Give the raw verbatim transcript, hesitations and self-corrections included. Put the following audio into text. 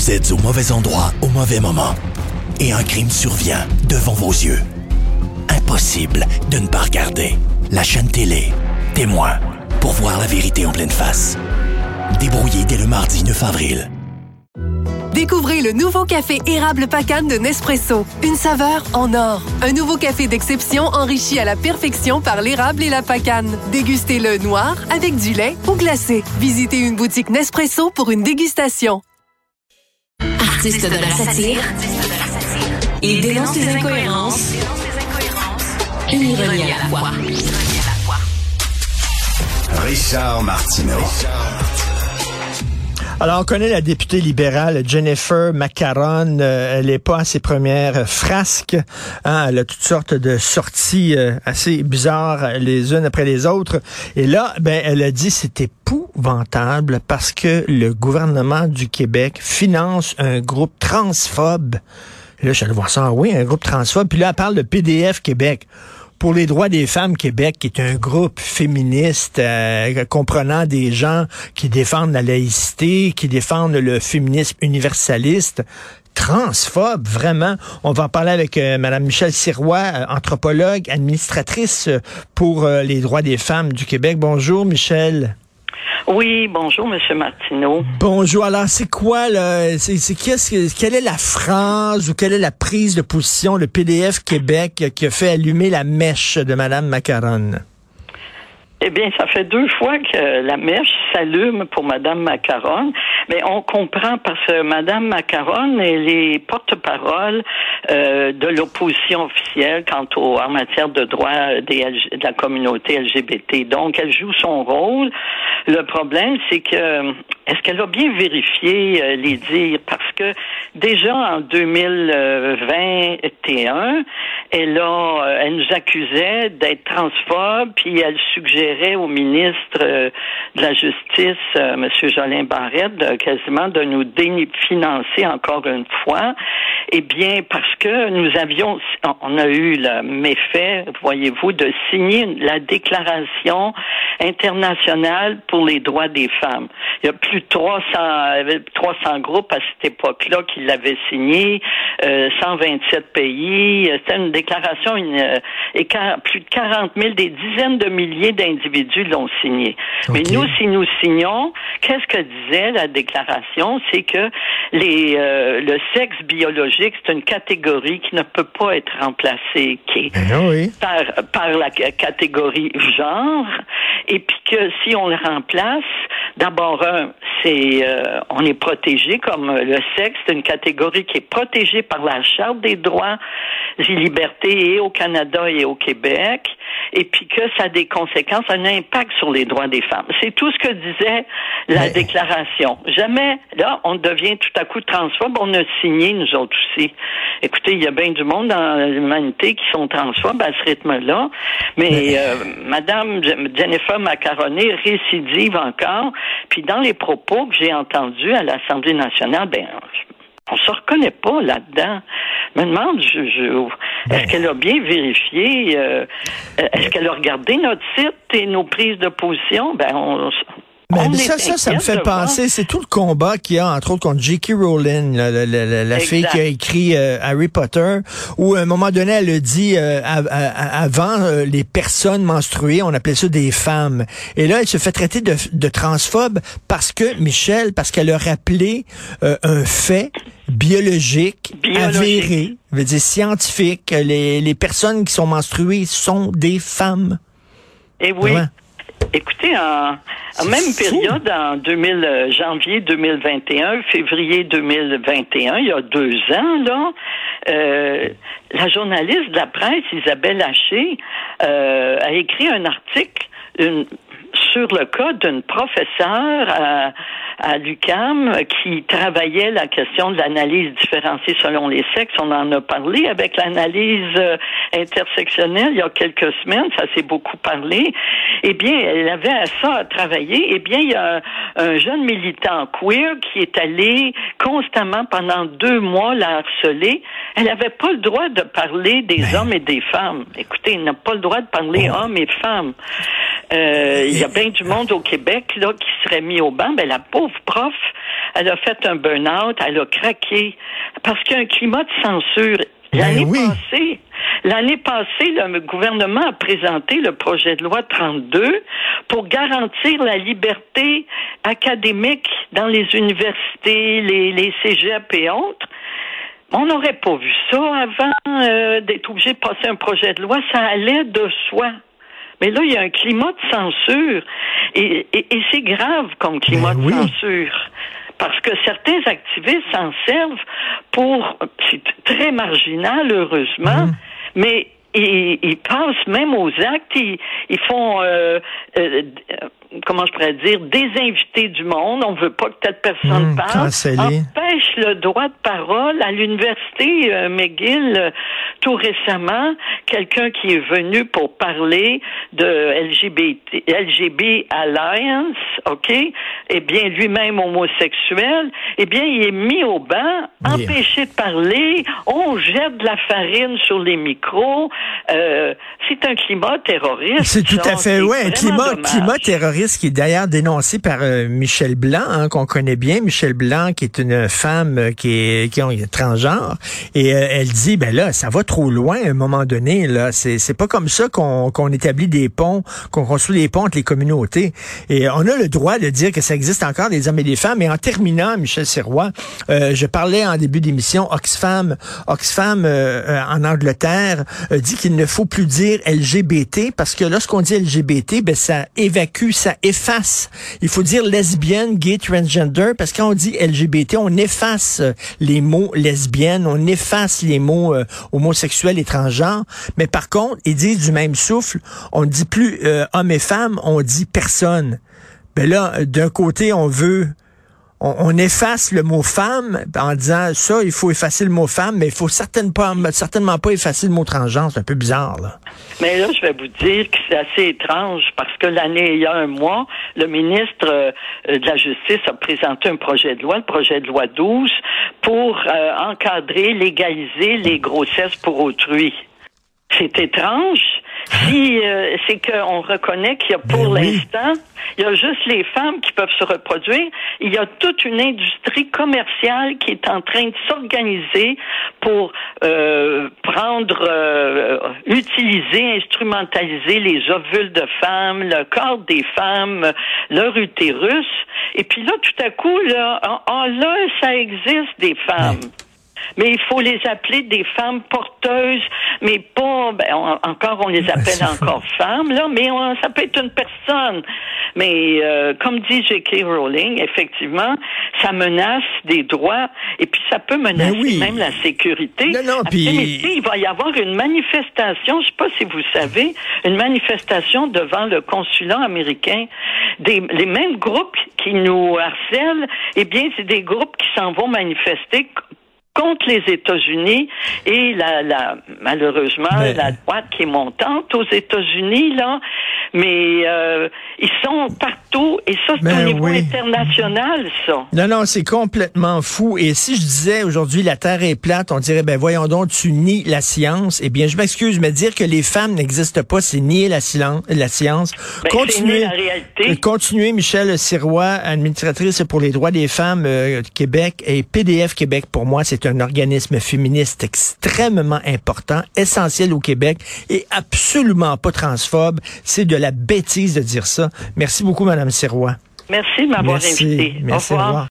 Vous êtes au mauvais endroit au mauvais moment. Et un crime survient devant vos yeux. Impossible de ne pas regarder. La chaîne télé, Témoin, pour voir la vérité en pleine face. Débrouillé dès le mardi neuf avril. Découvrez le nouveau café érable Pacane de Nespresso. Une saveur en or. Un nouveau café d'exception enrichi à la perfection par l'érable et la pacane. Dégustez-le noir, avec du lait ou glacé. Visitez une boutique Nespresso pour une dégustation. Artiste de la satire, il dénonce les incohérences, une ironie à la fois. Richard Martineau. Alors, on connaît la députée libérale Jennifer Macaron. Euh, elle n'est pas à ses premières frasques. Hein, elle a toutes sortes de sorties euh, assez bizarres les unes après les autres. Et là, ben, elle a dit que c'est épouvantable parce que le gouvernement du Québec finance un groupe transphobe. Et là, je suis allé voir ça. Oui, un groupe transphobe. Puis là, elle parle de P D F Québec. Pour les droits des femmes Québec, qui est un groupe féministe euh, comprenant des gens qui défendent la laïcité, qui défendent le féminisme universaliste, transphobe, vraiment. On va en parler avec euh, Mme Michèle Sirois, euh, anthropologue, administratrice pour euh, les droits des femmes du Québec. Bonjour, Michèle. Oui, bonjour, M. Martineau. Bonjour. Alors, c'est quoi, là? C'est, c'est qu'est-ce que, quelle est la phrase ou quelle est la prise de position de P D F Québec qui a fait allumer la mèche de Mme Macaron? Eh bien, ça fait deux fois que la mèche s'allume pour Mme Macaron, mais on comprend parce que Mme Macaron, elle est porte-parole euh, de l'opposition officielle quant au, en matière de droits des, de la communauté L G B T. Donc, elle joue son rôle. Le problème, c'est que est-ce qu'elle a bien vérifié euh, les dires? Parce que déjà en deux mille vingt et un, elle, a, euh, elle nous accusait d'être transphobe, puis elle suggérait au ministre euh, de la Justice, euh, M. Jolin Barrette, de, quasiment de nous définancer encore une fois. Eh bien, parce que nous avions, on a eu le méfait, voyez-vous, de signer la déclaration internationale pour les droits des femmes. Il y a plus de trois cents groupes à cette époque-là qui l'avaient signé, euh, cent vingt-sept pays. C'était une déclaration, une, euh, et car, plus de quarante mille, des dizaines de milliers d'individus l'ont signé. Okay. Mais nous, si nous signons, qu'est-ce que disait la déclaration? C'est que les, euh, le sexe biologique, c'est une catégorie qui ne peut pas être remplacée qui est ben oui. par, par la catégorie genre, et puis que si on le remplace, d'abord, un, c'est euh, on est protégé comme le sexe, c'est une catégorie qui est protégée par la Charte des droits et libertés et au Canada et au Québec, et puis que ça a des conséquences, un impact sur les droits des femmes. C'est tout ce que disait la Mais... déclaration. Jamais, là, on devient tout à coup transphobe, on a signé, nous autres aussi. Écoutez, il y a bien du monde dans l'humanité qui sont transphobes à ce rythme-là, mais, mais... Euh, Madame Jennifer Macaron récidive encore, puis dans les propos que j'ai entendus à l'Assemblée nationale, ben, on se reconnaît pas là-dedans. Je me demande, je, je, est-ce qu'elle a bien vérifié, euh, est-ce qu'elle a regardé notre site et nos prises de position? Ben, on... Mais ça, ça, ça me fait penser, c'est tout le combat qu'il y a, entre autres, contre J K. Rowling, la, la, la, la fille qui a écrit euh, Harry Potter, où à un moment donné, elle a dit, euh, à, à, avant, euh, les personnes menstruées, on appelait ça des femmes. Et là, elle se fait traiter de, de transphobe parce que, Michel, parce qu'elle a rappelé euh, un fait biologique, biologique. avéré, veut dire scientifique, les, les personnes qui sont menstruées sont des femmes. Et oui. Vraiment? Écoutez, en, en même fou. période, en deux mille, janvier deux mille vingt et un, février deux mille vingt et un, il y a deux ans, là, euh, la journaliste de la presse, Isabelle Haché, euh, a écrit un article une, sur le cas d'une professeure à, à l'U Q A M qui travaillait la question de l'analyse différenciée selon les sexes. On en a parlé avec l'analyse euh, intersectionnelle il y a quelques semaines, ça s'est beaucoup parlé. Eh bien, elle avait à ça à travailler. Eh bien, il y a un, un jeune militant queer qui est allé constamment pendant deux mois la harceler. Elle n'avait pas le droit de parler des Mais... hommes et des femmes. Écoutez, elle n'a pas le droit de parler oh. hommes et femmes. Euh, il y a bien du monde au Québec là qui serait mis au banc. Ben la pauvre prof elle a fait un burn-out, elle a craqué, parce qu'il y a un climat de censure. L'année ben oui. passée, l'année passée, le gouvernement a présenté le projet de loi trente-deux pour garantir la liberté académique dans les universités, les, les cégeps et autres. On n'aurait pas vu ça avant euh, d'être obligé de passer un projet de loi. Ça allait de soi. Mais là, il y a un climat de censure. Et, et, et c'est grave comme climat ben de oui. censure. Parce que certains activistes s'en servent pour... C'est très marginal, heureusement, mmh. mais ils, ils passent même aux actes. Ils, ils font... Euh, euh, comment je pourrais dire, désinviter du monde, on veut pas que telle personne mmh, parle, cancellé. Empêche le droit de parole. À l'université euh, McGill, euh, tout récemment, quelqu'un qui est venu pour parler de L G B T, L G B Alliance, OK, eh bien, lui-même homosexuel, eh bien, il est mis au banc, yeah. empêché de parler, on jette de la farine sur les micros, euh, c'est un climat terroriste. C'est tout à fait, oui, un climat, climat terroriste qui est d'ailleurs dénoncé par euh, Michel Blanc, hein, qu'on connaît bien. Michel Blanc, qui est une femme euh, qui est qui est transgenre, et euh, elle dit, ben là, ça va trop loin à un moment donné. Là, c'est c'est pas comme ça qu'on qu'on établit des ponts, qu'on construit des ponts entre les communautés. Et on a le droit de dire que ça existe encore des hommes et des femmes. Et en terminant, Michel Sirois, euh, je parlais en début d'émission, Oxfam, Oxfam euh, euh, en Angleterre euh, dit qu'il ne faut plus dire L G B T parce que lorsqu'on dit L G B T, ben ça évacue, ça efface. Il faut dire lesbienne, gay, transgender, parce que quand on dit L G B T, on efface les mots lesbienne, on efface les mots euh, homosexuels et transgenres. Mais par contre, ils disent du même souffle, on ne dit plus euh, homme et femme, on dit personne. Ben là, d'un côté, on veut On, on efface le mot femme en disant ça, il faut effacer le mot femme, mais il faut certainement pas, certainement pas effacer le mot transgenre. C'est un peu bizarre, là. Mais là, je vais vous dire que c'est assez étrange parce que l'année, il y a un mois, le ministre euh, de la Justice a présenté un projet de loi, le projet de loi douze, pour euh, encadrer, légaliser les grossesses pour autrui. C'est étrange. Si euh, c'est qu'on reconnaît qu'il y a pour ben oui. l'instant, il y a juste les femmes qui peuvent se reproduire. Il y a toute une industrie commerciale qui est en train de s'organiser pour euh, prendre, euh, utiliser, instrumentaliser les ovules de femmes, le corps des femmes, leur utérus. Et puis là, tout à coup, là, ah, là, ça existe des femmes. Ben. Mais il faut les appeler des femmes porteuses, mais pas, ben, on, encore on les appelle encore femmes, là, mais on, ça peut être une personne. Mais euh, comme dit J K Rowling, effectivement, ça menace des droits et puis ça peut menacer oui. même la sécurité. Non, non, Après, puis... mais, il va y avoir une manifestation, je sais pas si vous savez, une manifestation devant le consulat américain. Des, les mêmes groupes qui nous harcèlent, eh bien, c'est des groupes qui s'en vont manifester contre les États-Unis et la, la malheureusement mais... la droite qui est montante aux États-Unis là, mais euh, ils sont partout et ça c'est mais au niveau oui. international ça. Non non c'est complètement fou et si je disais aujourd'hui la Terre est plate, on dirait ben voyons donc tu nies la science. Eh bien je m'excuse mais dire que les femmes n'existent pas c'est nier la, silence, la science. Ben, continuez, c'est nier la réalité. Continuez Michel Sirois, administratrice pour les droits des femmes euh, Québec et P D F Québec pour moi c'est un organisme féministe extrêmement important, essentiel au Québec et absolument pas transphobe. C'est de la bêtise de dire ça. Merci beaucoup, Madame Sirois. Merci de m'avoir invité. Merci, au revoir. Au revoir.